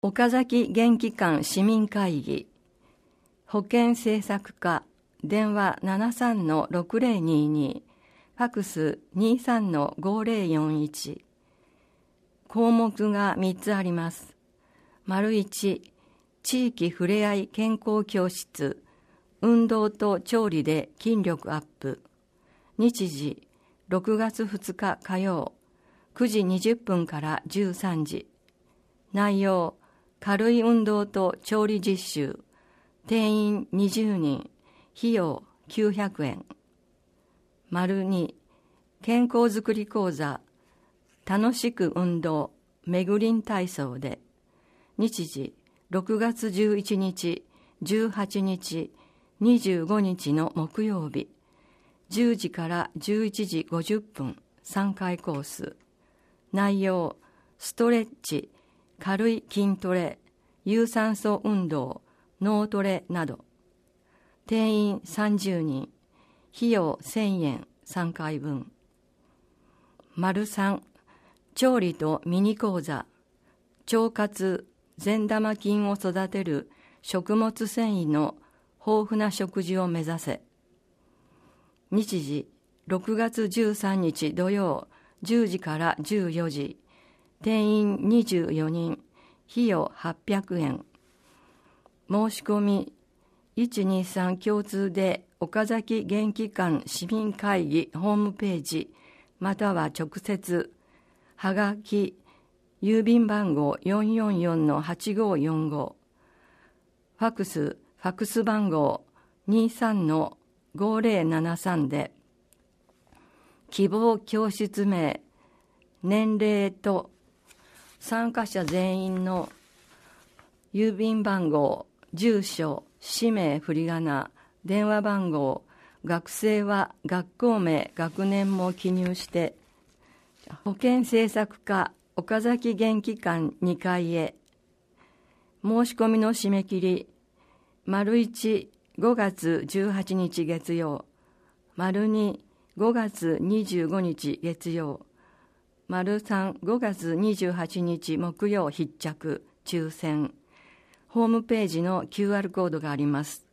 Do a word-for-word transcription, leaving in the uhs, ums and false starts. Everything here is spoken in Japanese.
岡崎元気館市民会議、保健政策課、電話 ななさんのろくぜろにに、ファクス にさんのごぜろよんいち。項目がみっつあります。丸いち、地域ふれあい健康教室、運動と調理で筋力アップ。日時、ろくがつふつか火曜、くじにじゅっぷんからじゅうさんじ。内容、軽い運動と調理実習。定員にじゅうにん、費用きゅうひゃくえん。丸に、健康づくり講座、楽しく運動、めぐりん体操で。日時、ろくがつじゅういちにち、じゅうはちにち、にじゅうごにちの木曜日、じゅうじからじゅういちじごじゅっぷん、さんかいコース。内容、ストレッチ、軽い筋トレ、有酸素運動、脳トレなど。定員さんじゅうにん、費用せんえん、さんかいぶん。丸さん、調理とミニ講座、腸活、善玉菌を育てる食物繊維の豊富な食事を目指せ。日時、ろくがつじゅうさんにち土曜、じゅうじからじゅうよじ。定員にじゅうよにん、費用はっぴゃくえん。申し込み、いちにさん共通で岡崎元気館市民会議ホームページ、または直接、はがき、郵便番号 よんよんよんのはちごよんご、ファクス、ファクス番号 にさんのごぜろななさん で、希望教室名、年齢と参加者全員の郵便番号、住所、氏名、振り仮名、電話番号、学生は学校名、学年も記入して、保健政策課岡崎元気館にかいへ。申し込みの締め切り、丸いち、ごがつじゅうはちにち月曜、丸に、ごがつにじゅうごにち月曜、丸さん、ごがつにじゅうはちにち木曜必着、抽選。ホームページの キューアール コードがあります。